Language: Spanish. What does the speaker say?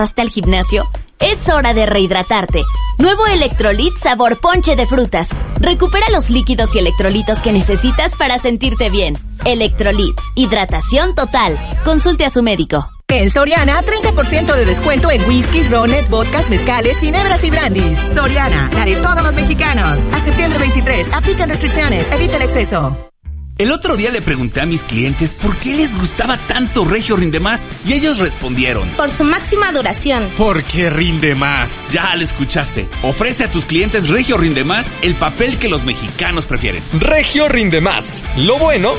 hasta el gimnasio? Es hora de rehidratarte. Nuevo Electrolit sabor ponche de frutas. Recupera los líquidos y electrolitos que necesitas para sentirte bien. Electrolit, hidratación total. Consulte a su médico. En Soriana, 30% de descuento en whiskies, rones, vodkas, mezcales, ginebras y brandis. Soriana, la de todos los mexicanos. A septiembre 23, aplican restricciones, evita el exceso. El otro día le pregunté a mis clientes por qué les gustaba tanto Regio Rinde Más y ellos respondieron: por su máxima duración. Porque rinde más. Ya lo escuchaste. Ofrece a tus clientes Regio Rinde Más, el papel que los mexicanos prefieren. Regio Rinde Más. Lo bueno